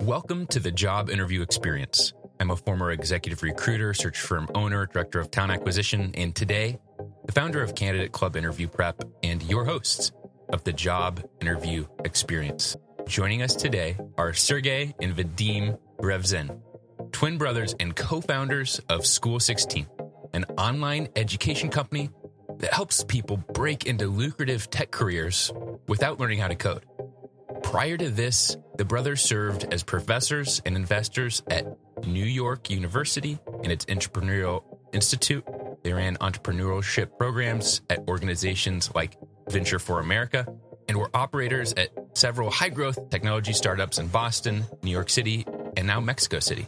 Welcome to the Job Interview Experience. I'm a former executive recruiter, search firm owner, director of talent acquisition, and today, the founder of Candidate Club Interview Prep and your hosts of the Job Interview Experience. Joining us today are Sergey and Vadim Revzin, twin brothers and co-founders of School 16, an online education company that helps people break into lucrative tech careers without learning how to code. Prior to this, the brothers served as professors and investors at New York University and its Entrepreneurial Institute. They ran entrepreneurship programs at organizations like Venture for America and were operators at several high-growth technology startups in Boston, New York City, and now Mexico City.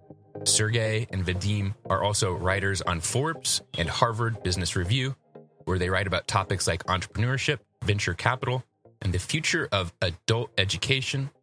Sergey and Vadim are also writers on Forbes and Harvard Business Review, where they write about topics like entrepreneurship, venture capital, and the future of adult education.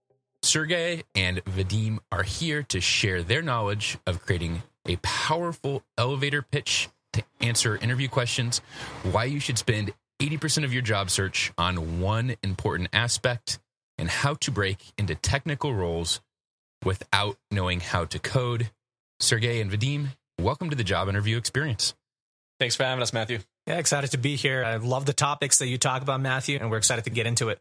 Sergey and Vadim are here to share their knowledge of creating a powerful elevator pitch to answer interview questions, why you should spend 80% of your job search on one important aspect, and how to break into technical roles without knowing how to code. Sergey and Vadim, welcome to the Job Interview Experience. Thanks for having us, Matthew. Yeah, excited to be here. I love the topics that you talk about, Matthew, and we're excited to get into it.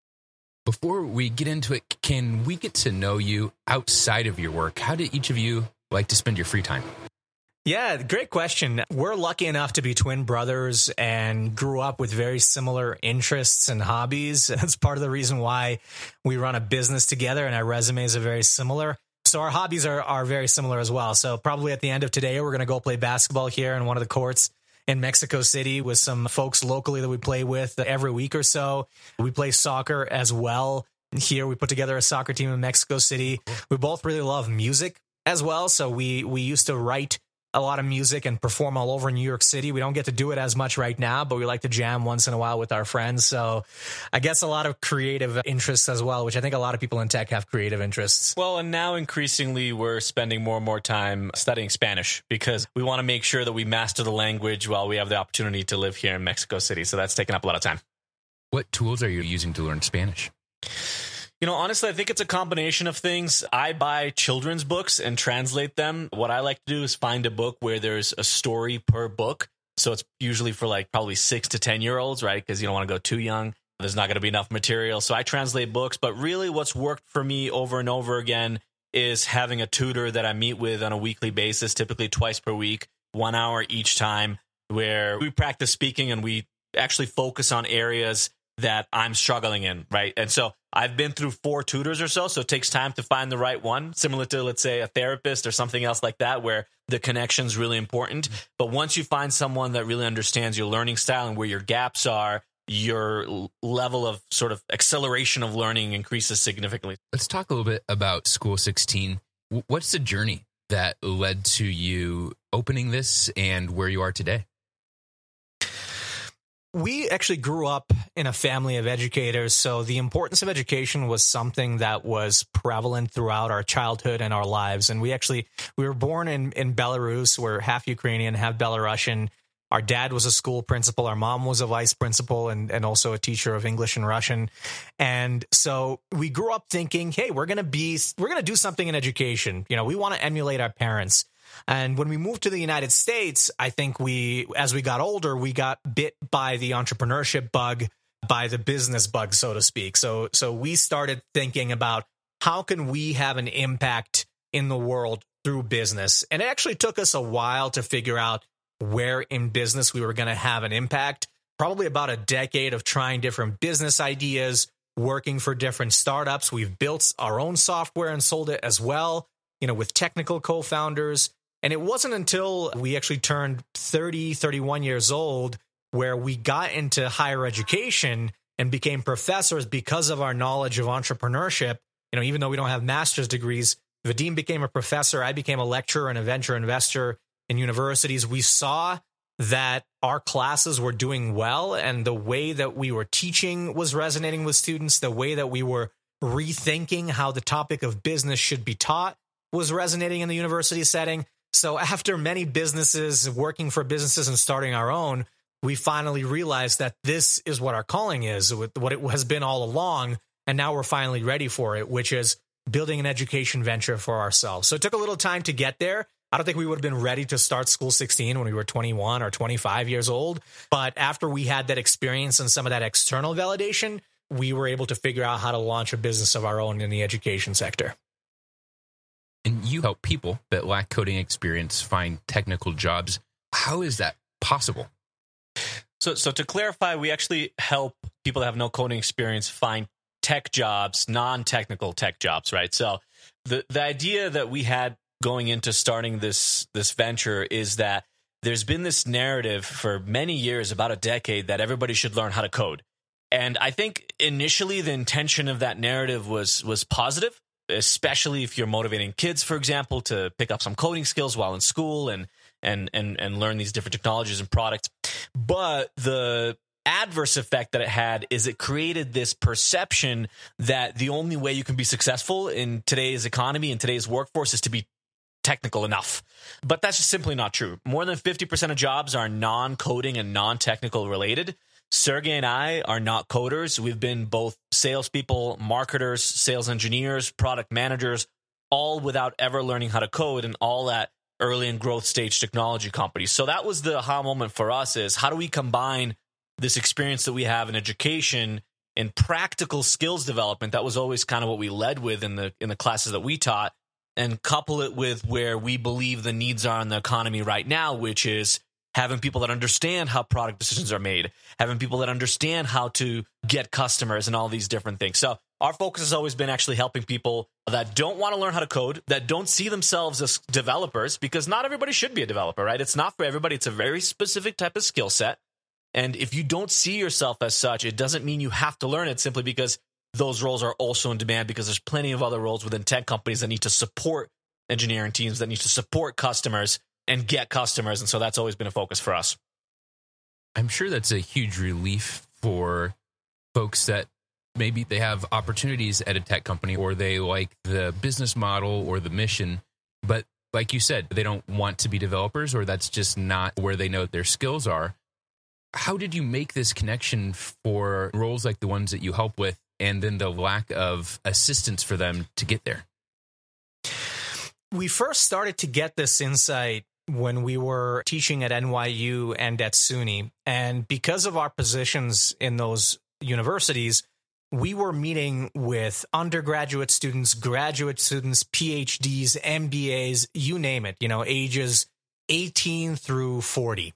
Before we get into it, can we get to know you outside of your work? How do each of you like to spend your free time? Yeah, great question. We're lucky enough to be twin brothers and grew up with very similar interests and hobbies. That's part of the reason why we run a business together and our resumes are very similar. So our hobbies are very similar as well. So probably at the end of today, we're going to go play basketball here in one of the courts in Mexico City with some folks locally that we play with every week or so. We play soccer as well. Here we put together a soccer team in Mexico City. We both really love music as well. So we used to write a lot of music and perform all over New York City. We don't get to do it as much right now, but we like to jam once in a while with our friends. So I guess a lot of creative interests as well, which I think a lot of people in tech have creative interests. Well, and now increasingly we're spending more and more time studying Spanish because we want to make sure that we master the language while we have the opportunity to live here in Mexico City. So that's taken up a lot of time. What tools are you using to learn Spanish? You know, honestly, I think it's a combination of things. I buy children's books and translate them. What I like to do is find a book where there's a story per book. So it's usually for like probably 6 to 10-year-olds, right? Because you don't want to go too young. There's not going to be enough material. So I translate books. But really what's worked for me over and over again is having a tutor that I meet with on a weekly basis, typically twice per week, 1 hour each time, where we practice speaking and we actually focus on areas that I'm struggling in, right? And so I've been through 4 tutors or so it takes time to find the right one, similar to, let's say, a therapist or something else like that, where the connection's really important. But once you find someone that really understands your learning style and where your gaps are, your level of sort of acceleration of learning increases significantly. Let's talk a little bit about School 16. What's the journey that led to you opening this and where you are today? We actually grew up in a family of educators, so the importance of education was something that was prevalent throughout our childhood and our lives. And we were born in Belarus. We're half Ukrainian, half Belarusian. Our dad was a school principal. Our mom was a vice principal and also a teacher of English and Russian. And so we grew up thinking, hey, we're going to do something in education. You know, we want to emulate our parents. And when we moved to the United States, I think as we got older, we got bit by the entrepreneurship bug, by the business bug, so to speak. So we started thinking about how can we have an impact in the world through business? And it actually took us a while to figure out where in business we were going to have an impact. Probably about a decade of trying different business ideas, working for different startups. We've built our own software and sold it as well, you know, with technical co-founders. And it wasn't until we actually turned 30, 31 years old where we got into higher education and became professors because of our knowledge of entrepreneurship. You know, even though we don't have master's degrees, Vadim became a professor. I became a lecturer and a venture investor in universities. We saw that our classes were doing well and the way that we were teaching was resonating with students. The way that we were rethinking how the topic of business should be taught was resonating in the university setting. So after many businesses, working for businesses and starting our own, we finally realized that this is what our calling is, what it has been all along. And now we're finally ready for it, which is building an education venture for ourselves. So it took a little time to get there. I don't think we would have been ready to start School 16 when we were 21 or 25 years old. But after we had that experience and some of that external validation, we were able to figure out how to launch a business of our own in the education sector. And you help people that lack coding experience find technical jobs. How is that possible? So to clarify, we actually help people that have no coding experience find tech jobs, non-technical tech jobs, right? So the idea that we had going into starting this venture is that there's been this narrative for many years, about a decade, that everybody should learn how to code. And I think initially the intention of that narrative was positive, especially if you're motivating kids, for example, to pick up some coding skills while in school and learn these different technologies and products. But the adverse effect that it had is it created this perception that the only way you can be successful in today's economy, in today's workforce, is to be technical enough. But that's just simply not true. More than 50% of jobs are non-coding and non-technical related. Sergey and I are not coders. We've been both salespeople, marketers, sales engineers, product managers, all without ever learning how to code, and all at early and growth stage technology companies. So that was the aha moment for us, is how do we combine this experience that we have in education and practical skills development? That was always kind of what we led with in the classes that we taught, and couple it with where we believe the needs are in the economy right now, which is having people that understand how product decisions are made, having people that understand how to get customers and all these different things. So our focus has always been actually helping people that don't want to learn how to code, that don't see themselves as developers, because not everybody should be a developer, right? It's not for everybody. It's a very specific type of skill set. And if you don't see yourself as such, it doesn't mean you have to learn it, simply because those roles are also in demand, because there's plenty of other roles within tech companies that need to support engineering teams, that need to support customers and get customers. And so that's always been a focus for us. I'm sure that's a huge relief for folks that maybe they have opportunities at a tech company, or they like the business model or the mission, but like you said, they don't want to be developers, or that's just not where they know their skills are. How did you make this connection for roles like the ones that you help with, and then the lack of assistance for them to get there? We first started to get this insight when we were teaching at NYU and at SUNY. And because of our positions in those universities, we were meeting with undergraduate students, graduate students, PhDs, MBAs, you name it, ages 18 through 40.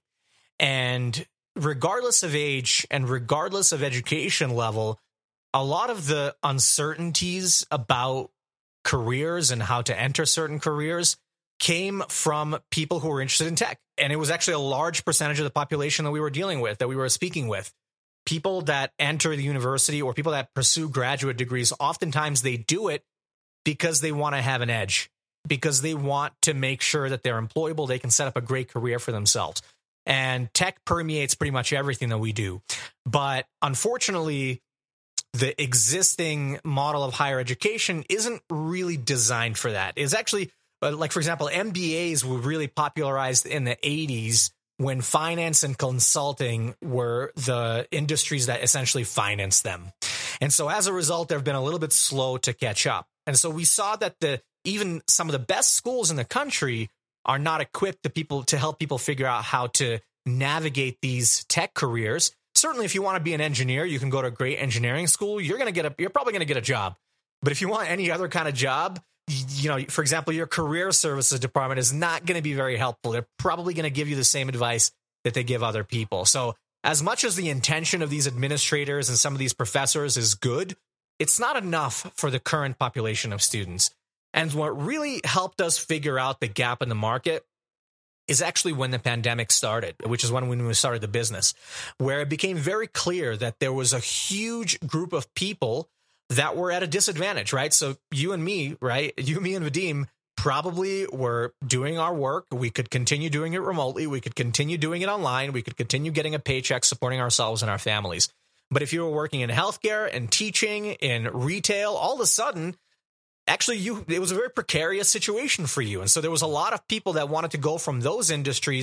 And regardless of age and regardless of education level, a lot of the uncertainties about careers and how to enter certain careers came from people who were interested in tech. And it was actually a large percentage of the population that we were dealing with, that we were speaking with. People that enter the university or people that pursue graduate degrees, oftentimes they do it because they want to have an edge, because they want to make sure that they're employable, they can set up a great career for themselves. And tech permeates pretty much everything that we do. But unfortunately, the existing model of higher education isn't really designed for that. It's actually, like, for example, MBAs were really popularized in the 80s when finance and consulting were the industries that essentially financed them. And so as a result, they've been a little bit slow to catch up. And so we saw that even some of the best schools in the country are not equipped to help people figure out how to navigate these tech careers. Certainly, if you want to be an engineer, you can go to a great engineering school. You're probably going to get a job. But if you want any other kind of job, for example, your career services department is not going to be very helpful. They're probably going to give you the same advice that they give other people. So as much as the intention of these administrators and some of these professors is good, it's not enough for the current population of students. And what really helped us figure out the gap in the market is actually when the pandemic started, which is when we started the business, where it became very clear that there was a huge group of people that were at a disadvantage, right? So you and me, right? You, me, and Vadim probably were doing our work. We could continue doing it remotely. We could continue doing it online. We could continue getting a paycheck, supporting ourselves and our families. But if you were working in healthcare and teaching, in retail, all of a sudden, actually, it was a very precarious situation for you. And so there was a lot of people that wanted to go from those industries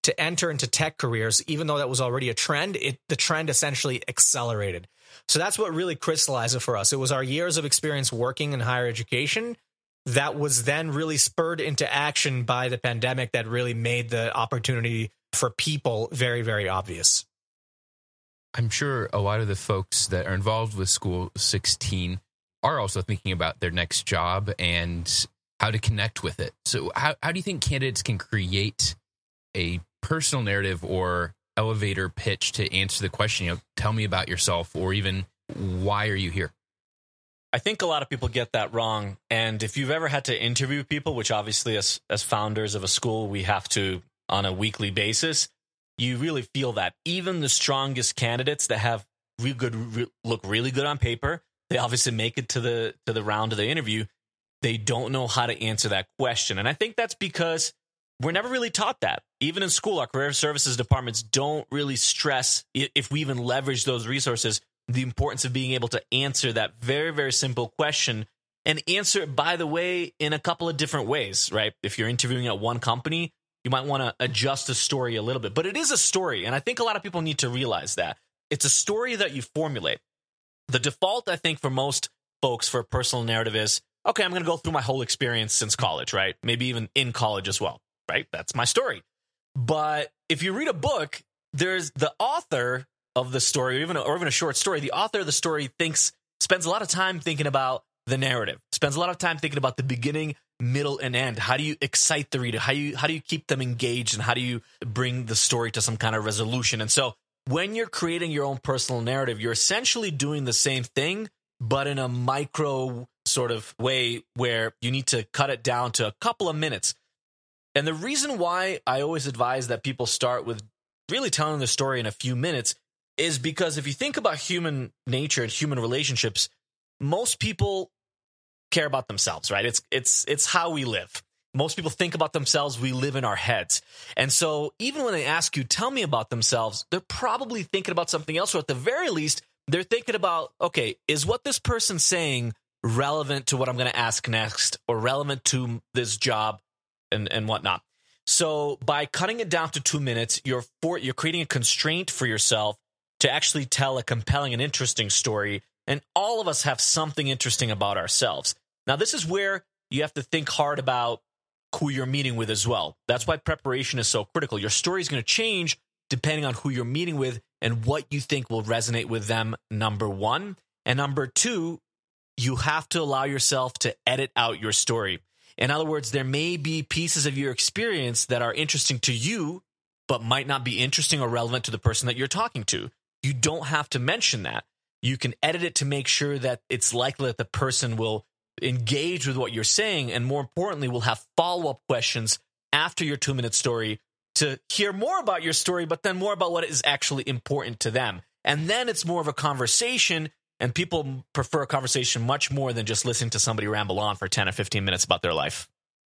to enter into tech careers, even though that was already a trend, the trend essentially accelerated. So that's what really crystallized it for us. It was our years of experience working in higher education that was then really spurred into action by the pandemic that really made the opportunity for people very, very obvious. I'm sure a lot of the folks that are involved with School 16 are also thinking about their next job and how to connect with it. So how do you think candidates can create a personal narrative or elevator pitch to answer the question, tell me about yourself, or even why are you here? I think a lot of people get that wrong. And if you've ever had to interview people, which obviously as founders of a school, we have to on a weekly basis, you really feel that even the strongest candidates that have look really good on paper, they obviously make it to the round of the interview, they don't know how to answer that question. And I think that's because we're never really taught that. Even in school, our career services departments don't really stress, if we even leverage those resources, the importance of being able to answer that very, very simple question, and answer it, by the way, in a couple of different ways, right? If you're interviewing at one company, you might want to adjust the story a little bit, but it is a story. And I think a lot of people need to realize that it's a story that you formulate. The default, I think, for most folks for a personal narrative is, okay, I'm going to go through my whole experience since college, right? Maybe even in college as well, right? That's my story. But if you read a book, there's the author of the story, or even a short story. The author of the story spends a lot of time thinking about the narrative, spends a lot of time thinking about the beginning, middle, and end. How do you excite the reader? How do you keep them engaged, and how do you bring the story to some kind of resolution? And so when you're creating your own personal narrative, you're essentially doing the same thing, but in a micro sort of way where you need to cut it down to a couple of minutes. And the reason why I always advise that people start with really telling the story in a few minutes is because if you think about human nature and human relationships, most people care about themselves, right? It's how we live. Most people think about themselves. We live in our heads. And so even when they ask you, tell me about themselves, they're probably thinking about something else, or at the very least, they're thinking about, okay, is what this person's saying relevant to what I'm going to ask next, or relevant to this job and whatnot? So by cutting it down to 2 minutes, you're creating a constraint for yourself to actually tell a compelling and interesting story. And all of us have something interesting about ourselves. Now, this is where you have to think hard about who you're meeting with as well. That's why preparation is so critical. Your story is going to change depending on who you're meeting with and what you think will resonate with them, number one. And number two, you have to allow yourself to edit out your story. In other words, there may be pieces of your experience that are interesting to you, but might not be interesting or relevant to the person that you're talking to. You don't have to mention that. You can edit it to make sure that it's likely that the person will engage with what you're saying, and more importantly, will have follow-up questions after your 2-minute story to hear more about your story, but then more about what is actually important to them. And then it's more of a conversation, and people prefer a conversation much more than just listening to somebody ramble on for 10 or 15 minutes about their life.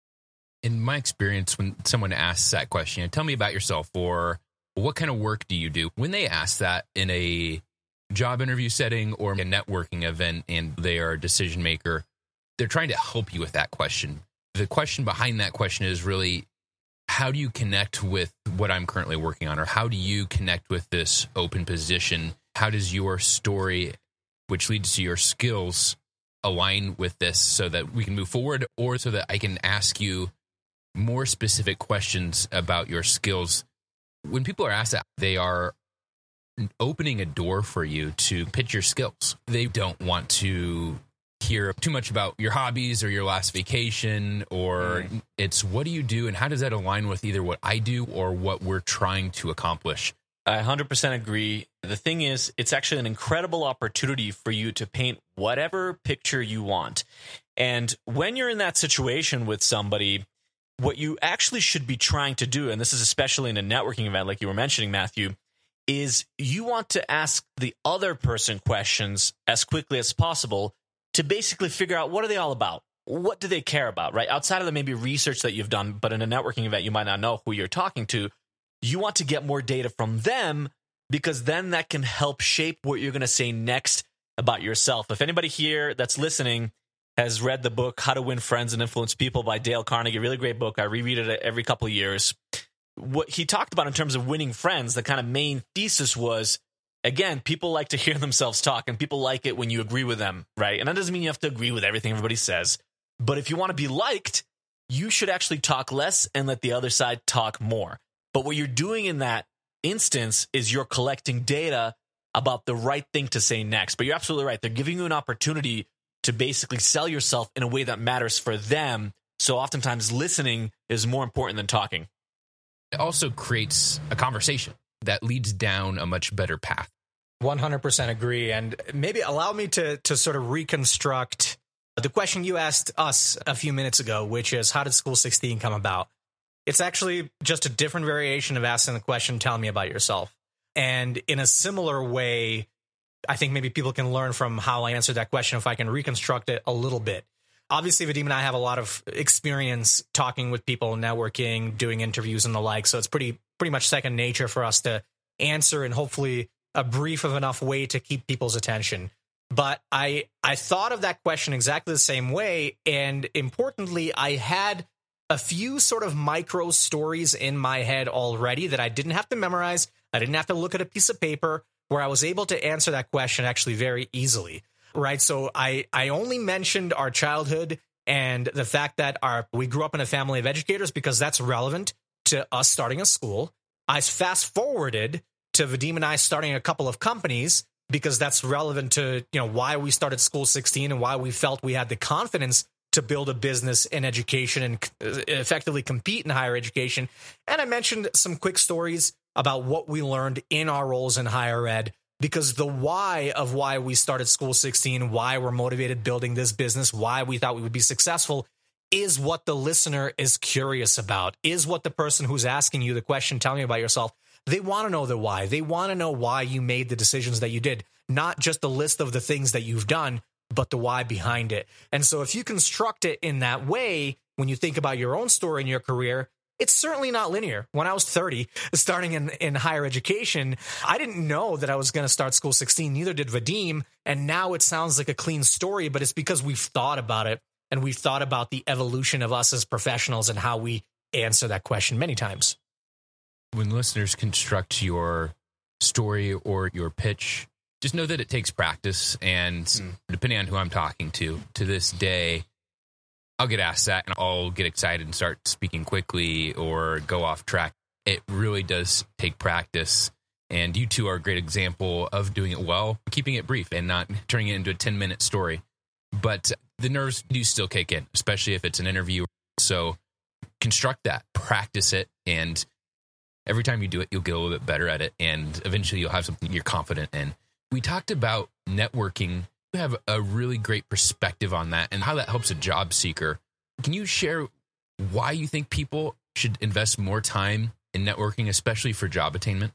In my experience, when someone asks that question, tell me about yourself, or what kind of work do you do? When they ask that in a job interview setting or a networking event and they are a decision maker, they're trying to help you with that question. The question behind that question is really, how do you connect with what I'm currently working on? Or how do you connect with this open position? How does your story, which leads to your skills, align with this so that we can move forward, or so that I can ask you more specific questions about your skills? When people are asked that, they are opening a door for you to pitch your skills. They don't want to hear too much about your hobbies or your last vacation, or it's what do you do and how does that align with either what I do or what we're trying to accomplish? I 100% agree. The thing is, it's actually an incredible opportunity for you to paint whatever picture you want. And when you're in that situation with somebody, what you actually should be trying to do, and this is especially in a networking event like you were mentioning, Matthew, is you want to ask the other person questions as quickly as possible to basically figure out, what are they all about? What do they care about, right? Outside of the maybe research that you've done, but in a networking event, you might not know who you're talking to. You want to get more data from them, because then that can help shape what you're going to say next about yourself. If anybody here that's listening has read the book, How to Win Friends and Influence People by Dale Carnegie, really great book. I reread it every couple of years. what he talked about in terms of winning friends, the kind of main thesis was, again, people like to hear themselves talk, and people like it when you agree with them, right? And that doesn't mean you have to agree with everything everybody says. But if you want to be liked, you should actually talk less and let the other side talk more. But what you're doing in that instance is you're collecting data about the right thing to say next. But you're absolutely right. They're giving you an opportunity to basically sell yourself in a way that matters for them. So oftentimes listening is more important than talking. It also creates a conversation that leads down a much better path. 100% agree. And maybe allow me to sort of reconstruct the question you asked us a few minutes ago, which is, how did School 16 come about? It's actually just a different variation of asking the question, tell me about yourself. And in a similar way, I think maybe people can learn from how I answered that question if I can reconstruct it a little bit. Obviously, Vadim and I have a lot of experience talking with people, networking, doing interviews and the like. So it's pretty much second nature for us to answer in hopefully a brief of enough way to keep people's attention. But I thought of that question exactly the same way. And importantly, I had a few sort of micro stories in my head already that I didn't have to memorize. I didn't have to look at a piece of paper, where I was able to answer that question actually very easily, right? So I only mentioned our childhood and the fact that we grew up in a family of educators because that's relevant to us starting a school. I fast forwarded to Vadim and I starting a couple of companies because that's relevant to, why we started School 16 and why we felt we had the confidence to build a business in education and effectively compete in higher education. And I mentioned some quick stories about what we learned in our roles in higher ed, because the why of why we started School 16, why we're motivated building this business, why we thought we would be successful, is what the listener is curious about, is what the person who's asking you the question, tell me about yourself, they want to know the why. They want to know why you made the decisions that you did, not just the list of the things that you've done, but the why behind it. And so if you construct it in that way, when you think about your own story in your career, it's certainly not linear. When I was 30, starting in higher education, I didn't know that I was going to start School 16. Neither did Vadim. And now it sounds like a clean story, but it's because we've thought about it and we've thought about the evolution of us as professionals and how we answer that question many times. When listeners construct your story or your pitch, just know that it takes practice. And depending on who I'm talking to this day, I'll get asked that and I'll get excited and start speaking quickly or go off track. It really does take practice. And you two are a great example of doing it well, keeping it brief and not turning it into a 10-minute story. But the nerves do still kick in, especially if it's an interview. So construct that, practice it, and every time you do it, you'll get a little bit better at it. And eventually you'll have something you're confident in. We talked about networking. You have a really great perspective on that and how that helps a job seeker. Can you share why you think people should invest more time in networking, especially for job attainment?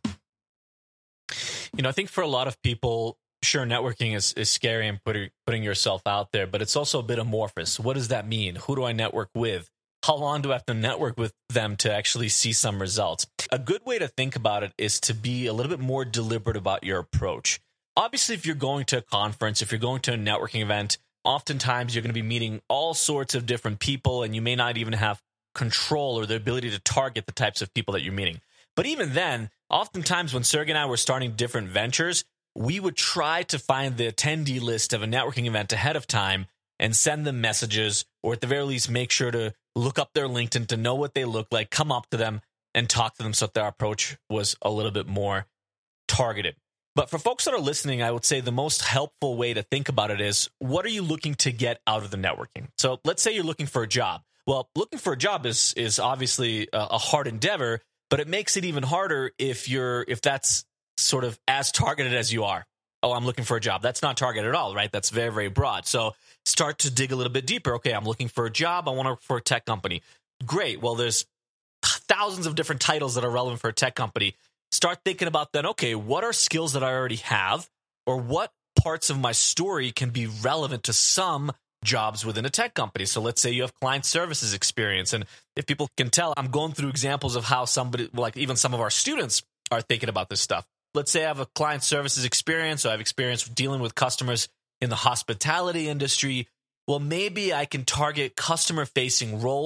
I think for a lot of people, sure, networking is scary and putting yourself out there, but it's also a bit amorphous. What does that mean? Who do I network with? How long do I have to network with them to actually see some results? A good way to think about it is to be a little bit more deliberate about your approach. Obviously, if you're going to a conference, if you're going to a networking event, oftentimes you're going to be meeting all sorts of different people, and you may not even have control or the ability to target the types of people that you're meeting. But even then, oftentimes when Sergey and I were starting different ventures, we would try to find the attendee list of a networking event ahead of time and send them messages, or at the very least, make sure to look up their LinkedIn to know what they look like, come up to them and talk to them so that their approach was a little bit more targeted. But for folks that are listening, I would say the most helpful way to think about it is, what are you looking to get out of the networking? So let's say you're looking for a job. Well, looking for a job is obviously a hard endeavor, but it makes it even harder if that's sort of as targeted as you are. Oh, I'm looking for a job. That's not targeted at all, right? That's very, very broad. So start to dig a little bit deeper. Okay, I'm looking for a job. I want to work for a tech company. Great. Well, there's thousands of different titles that are relevant for a tech company. Start thinking about then, okay, what are skills that I already have, or what parts of my story can be relevant to some jobs within a tech company? So let's say you have client services experience. And if people can tell, I'm going through examples of how somebody, like even some of our students, are thinking about this stuff. Let's say I have a client services experience, so I have experience dealing with customers in the hospitality industry. Well, maybe I can target customer-facing roles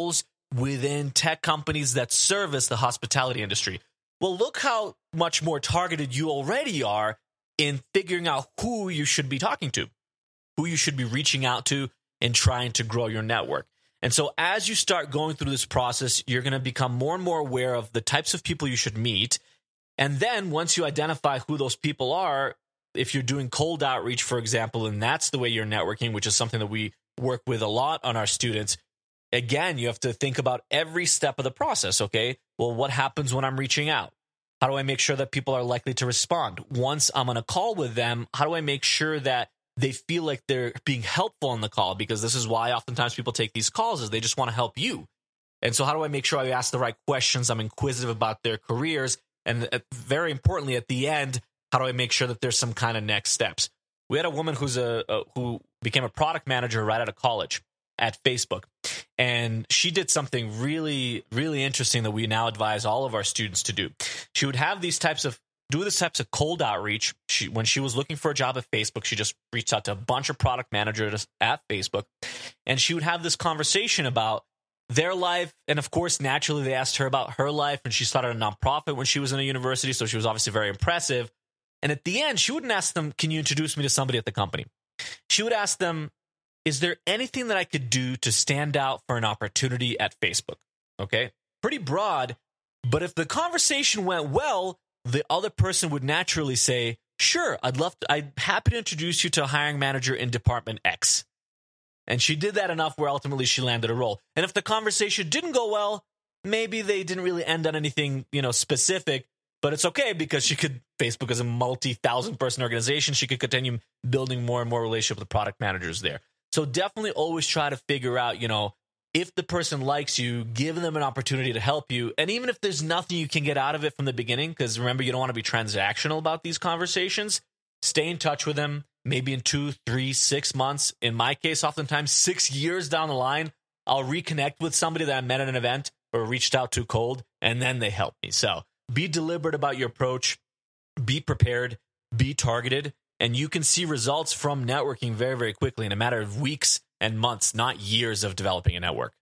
within tech companies that service the hospitality industry. Well, look how much more targeted you already are in figuring out who you should be talking to, who you should be reaching out to and trying to grow your network. And so as you start going through this process, you're going to become more and more aware of the types of people you should meet. And then once you identify who those people are, if you're doing cold outreach, for example, and that's the way you're networking, which is something that we work with a lot on our students, again, you have to think about every step of the process, okay? Well, what happens when I'm reaching out? How do I make sure that people are likely to respond? Once I'm on a call with them, how do I make sure that they feel like they're being helpful on the call? Because this is why oftentimes people take these calls, is they just want to help you. And so how do I make sure I ask the right questions? I'm inquisitive about their careers. And very importantly, at the end, how do I make sure that there's some kind of next steps? We had a woman who became a product manager right out of college at Facebook. And she did something really, really interesting that we now advise all of our students to do. She would have these types of cold outreach. When she was looking for a job at Facebook, she just reached out to a bunch of product managers at Facebook. And she would have this conversation about their life. And of course, naturally, they asked her about her life. And she started a nonprofit when she was in a university. So she was obviously very impressive. And at the end, she wouldn't ask them, can you introduce me to somebody at the company? She would ask them, is there anything that I could do to stand out for an opportunity at Facebook? Okay, pretty broad. But if the conversation went well, the other person would naturally say, sure, I'd happy to introduce you to a hiring manager in department X. And she did that enough where ultimately she landed a role. And if the conversation didn't go well, maybe they didn't really end on anything, specific, but it's okay because Facebook is a multi-thousand person organization. She could continue building more and more relationship with product managers there. So definitely always try to figure out, if the person likes you, give them an opportunity to help you. And even if there's nothing you can get out of it from the beginning, because remember, you don't want to be transactional about these conversations, stay in touch with them, maybe in 2, 3, 6 months. In my case, oftentimes 6 years down the line, I'll reconnect with somebody that I met at an event or reached out to cold, and then they help me. So be deliberate about your approach, be prepared, be targeted, and you can see results from networking very, very quickly in a matter of weeks and months, not years of developing a network.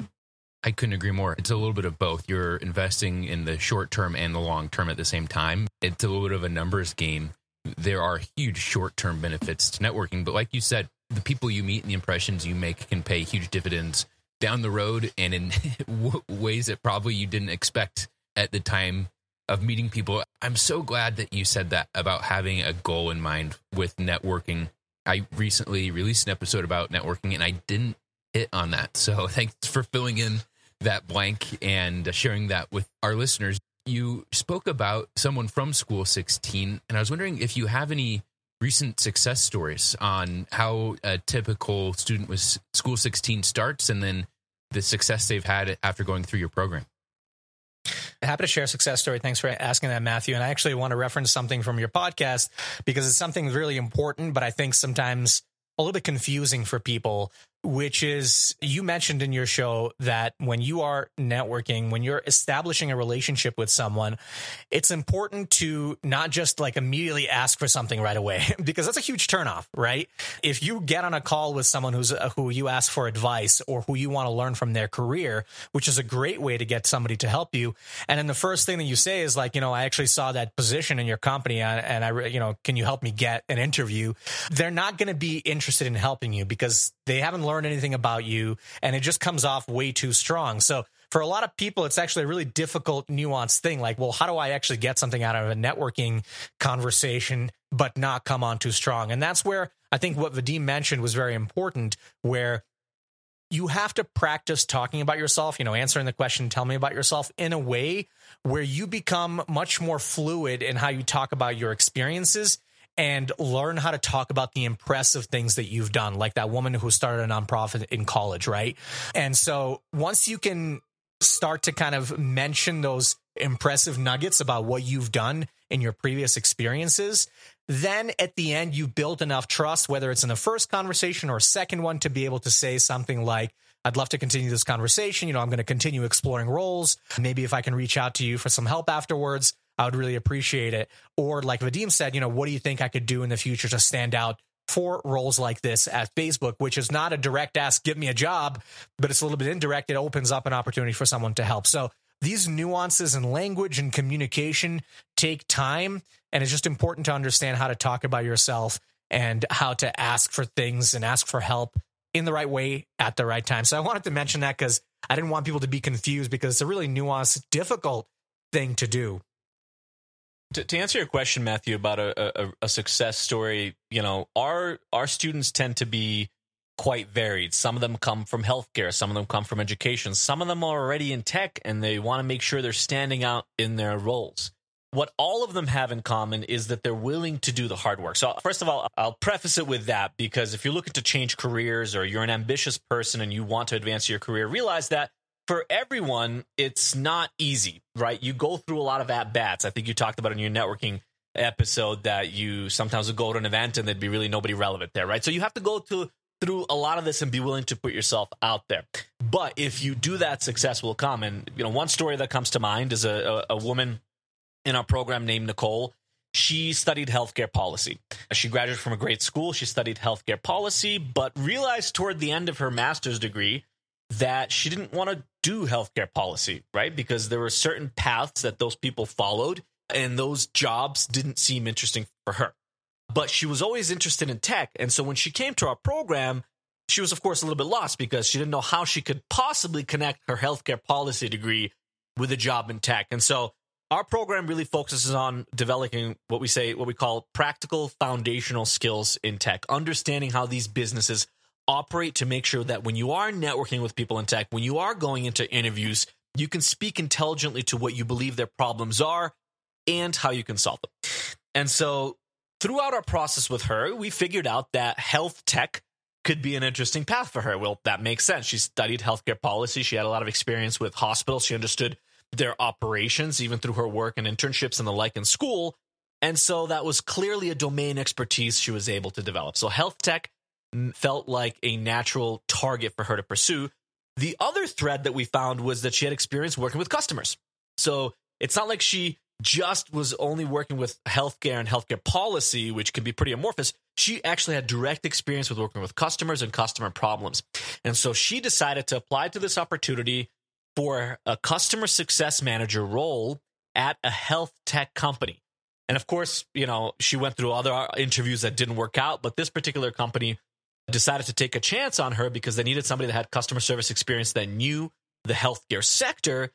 I couldn't agree more. It's a little bit of both. You're investing in the short term and the long term at the same time. It's a little bit of a numbers game. There are huge short term benefits to networking, but like you said, the people you meet and the impressions you make can pay huge dividends down the road and in ways that probably you didn't expect at the time of meeting people. I'm so glad that you said that about having a goal in mind with networking. I recently released an episode about networking and I didn't hit on that. So thanks for filling in that blank and sharing that with our listeners. You spoke about someone from School 16, and I was wondering if you have any recent success stories on how a typical student with School 16 starts and then the success they've had after going through your program. Happy to share a success story. Thanks for asking that, Matthew. And I actually want to reference something from your podcast because it's something really important, but I think sometimes a little bit confusing for people, which is you mentioned in your show that when you are networking, when you're establishing a relationship with someone, it's important to not just like immediately ask for something right away, because that's a huge turnoff, right? If you get on a call with someone who you ask for advice or who you want to learn from their career, which is a great way to get somebody to help you. And then the first thing that you say is like, I actually saw that position in your company and I, can you help me get an interview? They're not going to be interested in helping you because they haven't learned anything about you and it just comes off way too strong. So for a lot of people, it's actually a really difficult, nuanced thing. Like, well, how do I actually get something out of a networking conversation, but not come on too strong? And that's where I think what Vadim mentioned was very important, where you have to practice talking about yourself, answering the question, tell me about yourself, in a way where you become much more fluid in how you talk about your experiences and learn how to talk about the impressive things that you've done, like that woman who started a nonprofit in college, right? And so once you can start to kind of mention those impressive nuggets about what you've done in your previous experiences, then at the end, you build enough trust, whether it's in the first conversation or a second one, to be able to say something like, I'd love to continue this conversation. I'm going to continue exploring roles. Maybe if I can reach out to you for some help afterwards, I would really appreciate it. Or like Vadim said, what do you think I could do in the future to stand out for roles like this at Facebook, which is not a direct ask, give me a job, but it's a little bit indirect. It opens up an opportunity for someone to help. So these nuances in language and communication take time, and it's just important to understand how to talk about yourself and how to ask for things and ask for help in the right way at the right time. So I wanted to mention that because I didn't want people to be confused, because it's a really nuanced, difficult thing to do. To answer your question, Matthew, about a success story, our students tend to be quite varied. Some of them come from healthcare, some of them come from education, some of them are already in tech, and they want to make sure they're standing out in their roles. What all of them have in common is that they're willing to do the hard work. So first of all, I'll preface it with that, because if you're looking to change careers, or you're an ambitious person and you want to advance your career, realize that for everyone, it's not easy, right? You go through a lot of at-bats. I think you talked about in your networking episode that you sometimes would go to an event and there'd be really nobody relevant there, right? So you have to go through a lot of this and be willing to put yourself out there. But if you do that, success will come. And one story that comes to mind is a woman in our program named Nicole. She studied healthcare policy. She graduated from a great school. She studied healthcare policy, but realized toward the end of her master's degree that she didn't want to do healthcare policy, right? Because there were certain paths that those people followed, and those jobs didn't seem interesting for her. But she was always interested in tech. And so when she came to our program, she was, of course, a little bit lost, because she didn't know how she could possibly connect her healthcare policy degree with a job in tech. And so our program really focuses on developing what we call practical foundational skills in tech, understanding how these businesses operate to make sure that when you are networking with people in tech, when you are going into interviews, you can speak intelligently to what you believe their problems are and how you can solve them. And so throughout our process with her, we figured out that health tech could be an interesting path for her. Well, that makes sense. She studied healthcare policy. She had a lot of experience with hospitals. She understood their operations, even through her work and internships and the like in school. And so that was clearly a domain expertise she was able to develop. So health tech felt like a natural target for her to pursue. The other thread that we found was that she had experience working with customers. So it's not like she just was only working with healthcare and healthcare policy, which can be pretty amorphous. She actually had direct experience with working with customers and customer problems. And so she decided to apply to this opportunity for a customer success manager role at a health tech company. And of course, she went through other interviews that didn't work out, but this particular company decided to take a chance on her because they needed somebody that had customer service experience, that knew the healthcare sector.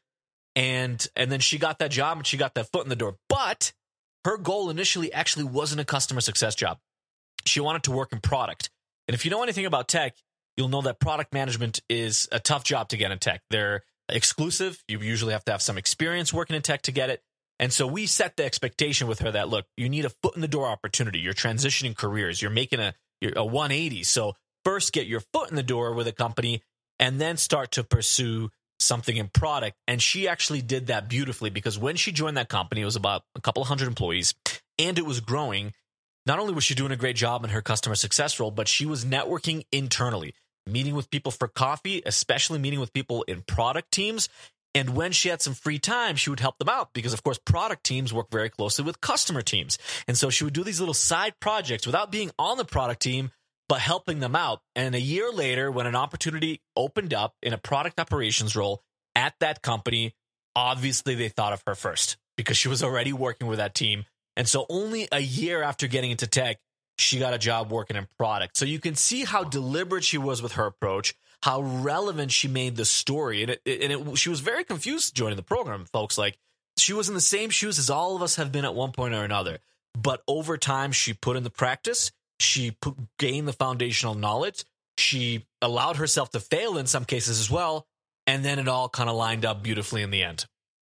And then she got that job and she got that foot in the door. But her goal initially actually wasn't a customer success job. She wanted to work in product. And if you know anything about tech, you'll know that product management is a tough job to get in tech. They're exclusive. You usually have to have some experience working in tech to get it. And so we set the expectation with her that, look, you need a foot in the door opportunity. You're transitioning careers. You're making a 180. So first get your foot in the door with a company and then start to pursue something in product. And she actually did that beautifully, because when she joined that company, it was about a couple of hundred employees and it was growing. Not only was she doing a great job in her customer success role, but she was networking internally, meeting with people for coffee, especially meeting with people in product teams. And when she had some free time, she would help them out because, of course, product teams work very closely with customer teams. And so she would do these little side projects without being on the product team, but helping them out. And a year later, when an opportunity opened up in a product operations role at that company, obviously they thought of her first because she was already working with that team. And so only a year after getting into tech, she got a job working in product. So you can see how deliberate she was with her approach, how relevant she made the story. She was very confused joining the program, folks. Like, she was in the same shoes as all of us have been at one point or another. But over time, she put in the practice. She gained the foundational knowledge. She allowed herself to fail in some cases as well. And then it all kind of lined up beautifully in the end.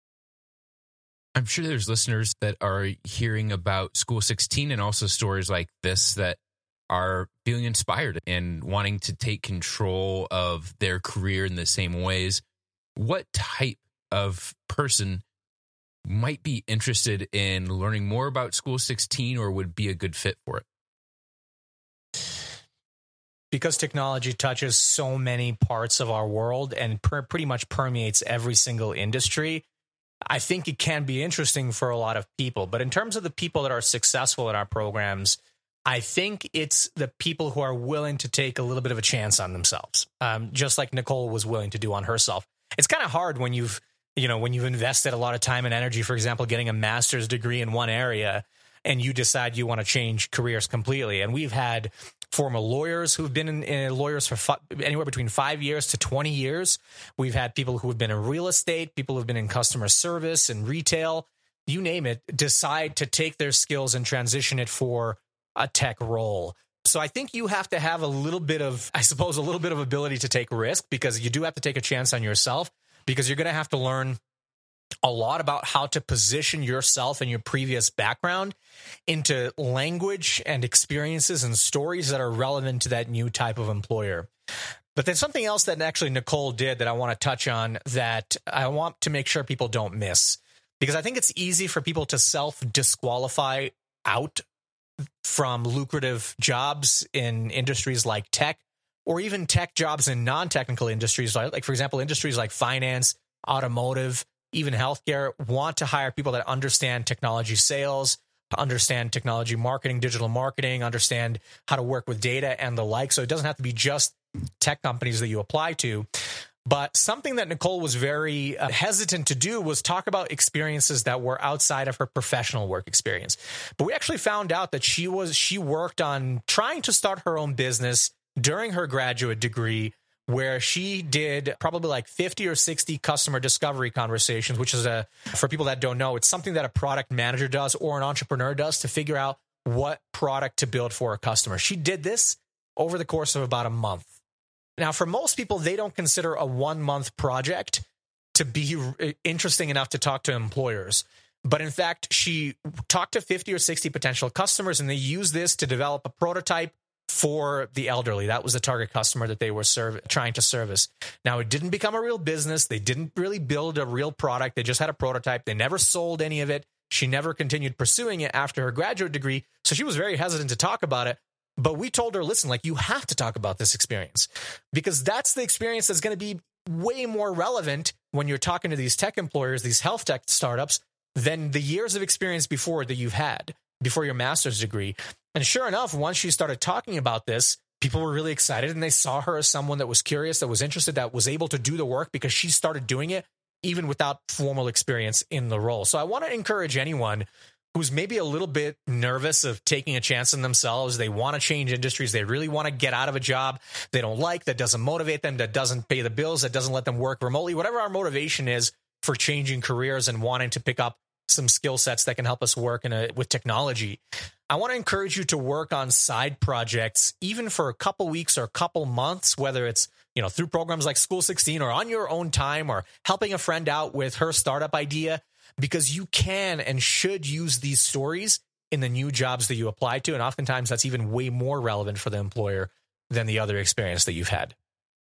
I'm sure there's listeners that are hearing about School 16 and also stories like this that are feeling inspired and wanting to take control of their career in the same ways. What type of person might be interested in learning more about School 16 or would be a good fit for it? Because technology touches so many parts of our world and pretty much permeates every single industry, I think it can be interesting for a lot of people. But in terms of the people that are successful in our programs, I think it's the people who are willing to take a little bit of a chance on themselves, just like Nicole was willing to do on herself. It's kind of hard when you've invested a lot of time and energy, for example, getting a master's degree in one area, and you decide you want to change careers completely. And we've had former lawyers who've been in lawyers for anywhere between 5 years to 20 years. We've had people who have been in real estate, people who've been in customer service and retail, you name it, decide to take their skills and transition it for a tech role. So I think you have to have a little bit of ability to take risk, because you do have to take a chance on yourself, because you're going to have to learn a lot about how to position yourself and your previous background into language and experiences and stories that are relevant to that new type of employer. But there's something else that actually Nicole did that I want to touch on that I want to make sure people don't miss, because I think it's easy for people to self-disqualify out from lucrative jobs in industries like tech, or even tech jobs in non-technical industries, like for example, industries like finance, automotive, even healthcare, want to hire people that understand technology sales, understand technology marketing, digital marketing, understand how to work with data and the like. So it doesn't have to be just tech companies that you apply to. But something that Nicole was very hesitant to do was talk about experiences that were outside of her professional work experience. But we actually found out that she worked on trying to start her own business during her graduate degree, where she did probably like 50 or 60 customer discovery conversations, which is for people that don't know, it's something that a product manager does or an entrepreneur does to figure out what product to build for a customer. She did this over the course of about a month. Now, for most people, they don't consider a 1-month project to be interesting enough to talk to employers. But in fact, she talked to 50 or 60 potential customers, and they used this to develop a prototype for the elderly. That was the target customer that they were trying to service. Now, it didn't become a real business. They didn't really build a real product. They just had a prototype. They never sold any of it. She never continued pursuing it after her graduate degree. So she was very hesitant to talk about it. But we told her, listen, like, you have to talk about this experience, because that's the experience that's going to be way more relevant when you're talking to these tech employers, these health tech startups, than the years of experience before that you've had before your master's degree. And sure enough, once she started talking about this, people were really excited, and they saw her as someone that was curious, that was interested, that was able to do the work, because she started doing it even without formal experience in the role. So I want to encourage anyone who's maybe a little bit nervous of taking a chance on themselves. They want to change industries. They really want to get out of a job they don't like, that doesn't motivate them, that doesn't pay the bills, that doesn't let them work remotely. Whatever our motivation is for changing careers and wanting to pick up some skill sets that can help us work with technology, I want to encourage you to work on side projects, even for a couple weeks or a couple months, whether it's through programs like School 16 or on your own time, or helping a friend out with her startup idea, because you can and should use these stories in the new jobs that you apply to. And oftentimes that's even way more relevant for the employer than the other experience that you've had.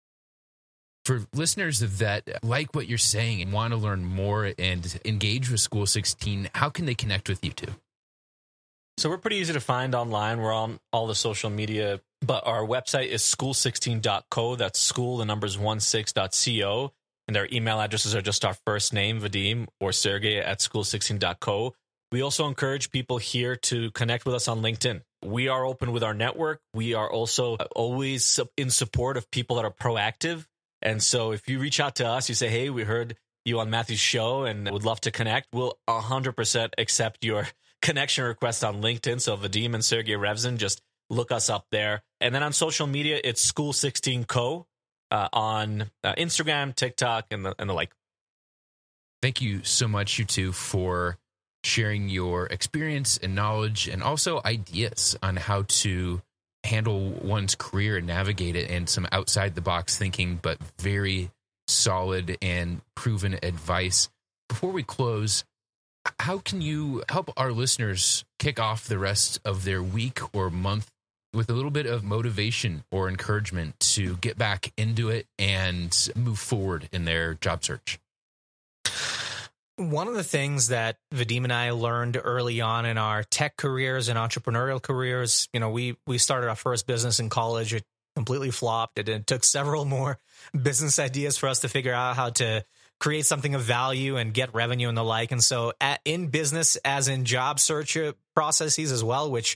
For listeners that like what you're saying and want to learn more and engage with School 16, how can they connect with you two? So we're pretty easy to find online. We're on all the social media, but our website is school16.co. That's school, the numbers 16.co. And our email addresses are just our first name, Vadim, or Sergey at school16.co. We also encourage people here to connect with us on LinkedIn. We are open with our network. We are also always in support of people that are proactive. And so if you reach out to us, you say, hey, we heard you on Matthew's show and would love to connect, we'll 100% accept your connection request on LinkedIn. So Vadim and Sergey Revzin, just look us up there. And then on social media, it's School16Co on Instagram, TikTok, and the like. Thank you so much, you two, for sharing your experience and knowledge, and also ideas on how to handle one's career and navigate it, and some outside the box thinking, but very solid and proven advice. Before we close, how can you help our listeners kick off the rest of their week or month with a little bit of motivation or encouragement to get back into it and move forward in their job search? One of the things that Vadim and I learned early on in our tech careers and entrepreneurial careers, we started our first business in college. It completely flopped. It took several more business ideas for us to figure out how to create something of value and get revenue and the like. And so in business, as in job search processes as well, which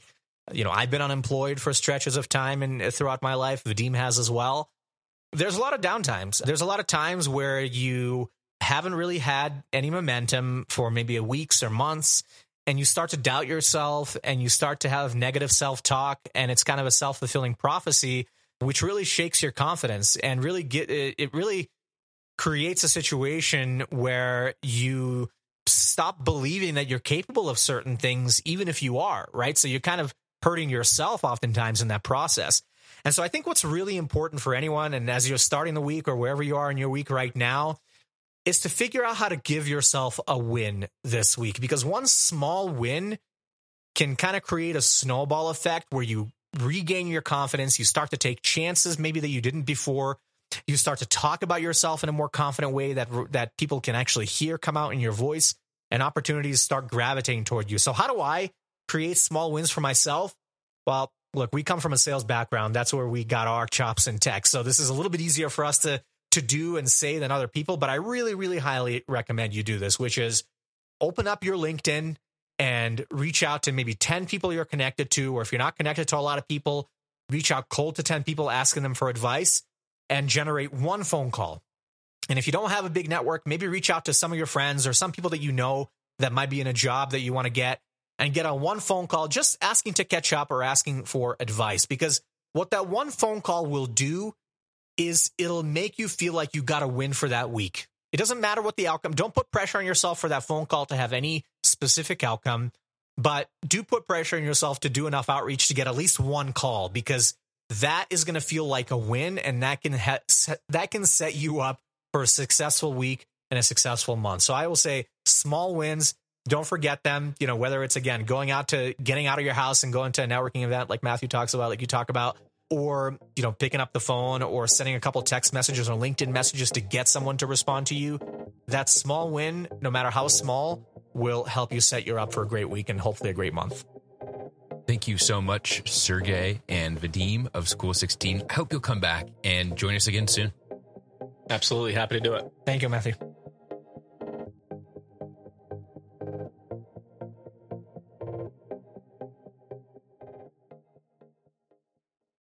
I've been unemployed for stretches of time and throughout my life. Vadim has as well. There's a lot of downtimes. There's a lot of times where you haven't really had any momentum for maybe weeks or months, and you start to doubt yourself and you start to have negative self-talk, and it's kind of a self-fulfilling prophecy, which really shakes your confidence and it really creates a situation where you stop believing that you're capable of certain things, even if you are, right? So you're kind of hurting yourself oftentimes in that process. And so I think what's really important for anyone, and as you're starting the week or wherever you are in your week right now, is to figure out how to give yourself a win this week, because one small win can kind of create a snowball effect where you regain your confidence. You start to take chances maybe that you didn't before. You start to talk about yourself in a more confident way that people can actually hear come out in your voice, and opportunities start gravitating toward you. So how do I create small wins for myself? Well, look, we come from a sales background. That's where we got our chops in tech. So this is a little bit easier for us to do and say than other people, but I really, really highly recommend you do this, which is open up your LinkedIn and reach out to maybe 10 people you're connected to, or if you're not connected to a lot of people, reach out cold to 10 people asking them for advice and generate one phone call. And if you don't have a big network, maybe reach out to some of your friends or some people that you know that might be in a job that you want to get, and get on one phone call just asking to catch up or asking for advice. Because what that one phone call will do is it'll make you feel like you got a win for that week. It doesn't matter what the outcome. Don't put pressure on yourself for that phone call to have any specific outcome, but do put pressure on yourself to do enough outreach to get at least one call, because that is going to feel like a win, and that can set you up for a successful week and a successful month. So I will say small wins. Don't forget them, whether it's, again, getting out of your house and going to a networking event like Matthew talks about, like you talk about, or, picking up the phone or sending a couple text messages or LinkedIn messages to get someone to respond to you. That small win, no matter how small, will help you set you up for a great week and hopefully a great month. Thank you so much, Sergey and Vadim of School 16. I hope you'll come back and join us again soon. Absolutely happy to do it. Thank you, Matthew.